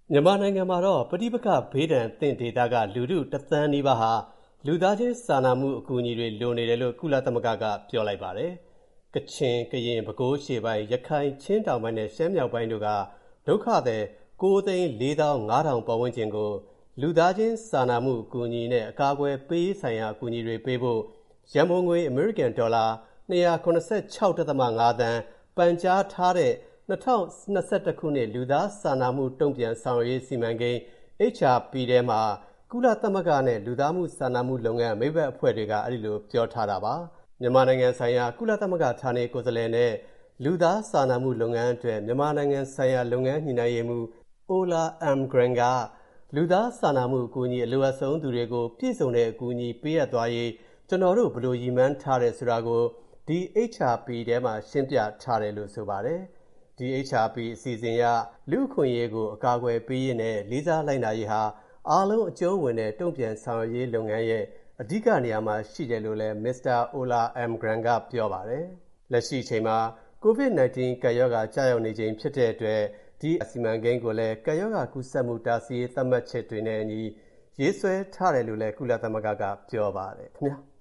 မြန်မာနိုင်ငံမှာတော့ပဋိပက္ခဘေးဒဏ်သင့်ဒေသကလူထုတစ်သန်းနီးပါးဟာလူသားချင်းစာနာမှုအကူအညီတွေလိုနေတယ်လို့ကုလသမဂ္ဂကပြောလိုက်ပါတယ်။ကချင်၊ကရင်၊ပဲခူးအရှေ့ပိုင်း၊ရခိုင်၊ချင်းတောင်ပိုင်းနဲ့ရှမ်းမြောက်ပိုင်းတို့ကဒုက္ခသည်9,450,000ပတ်ဝန်းကျင်ကိုလူသားချင်းစာနာမှုအကူအညီနဲ့အကာအကွယ်ပေးရေးဆိုင်ရာအကူအညီတွေပေးဖို့ရန်ပုံငွေအမေရိကန်ဒေါ်လာ286.5 သန်းပန်ကြားထားတဲ့2021ခုနှစ်လူသားစာနာမှုတုံ့ပြန်ဆောင်ရွက်ရေးစီမံကိန်း HRP ထဲမှာကုလသမဂ္ဂနဲ့လူသားမှုစာနာမှုလုပ်ငန်းမိတ်ဘက်အဖွဲ့တွေကအဲ့ဒီလိုပြောထားတာပါမြန်မာနိုင်ငံဆိုင်ရာကုလသမဂ္ဂဌာနေကိုယ်စားလှယ်နဲ့လူသားစာနာမှုလုပ်ငန်းအတွက်မြန်မာနိုင်ငံဆိုင်ရာလုပ်ငန်းညှိနှိုင်းရေးမှူး Ola Almgren ကလူသားစာနာမှုအကူအညီအလိုအပ်ဆုံးသူတွေကိုပြည့်စုံတဲ့အကူအညီပေးအပ်သွားရေးကျွန်တော်တို့ဘယ်လိုရည်မှန်းထားတယ်ဆိုတာကိုဒီ HRP ထဲမှာရှင်းပြထားတယ်လို့ဆိုပါတယ်ဒီ HRP အစီအစဉ်အရလူ့အခွင့်အရေးကိုအကာအကွယ်ပေးရေးနဲ့လေးစားလိုက်နာရေးဟာအားလုံးအကျုံးဝင်တဲ့တုံ့ပြန်ဆောင်ရွက်ရေးလုပ်ငန်းရဲ့အဓိကနေရာမှာရှိတယ်လို့လည်း Mr. Ola Almgren ကပြောပါတယ်လက်ရှိအချိန်မှာ COVID-19 ကပ်ရောဂါကြာရောက်နေချိန်ဖြစ်တဲ့အတွက်ဒီအစီအမံကိန်းကိုလည်းကပ်ရောဂါကူးစက်မှုတားဆီးရေးသတ်မှတ်ချက်တွေနဲ့အညီရေးဆွဲထားတယ်လို့လည်းကုလသမဂ္ဂကပြောပါတယ်ခင်ဗျာ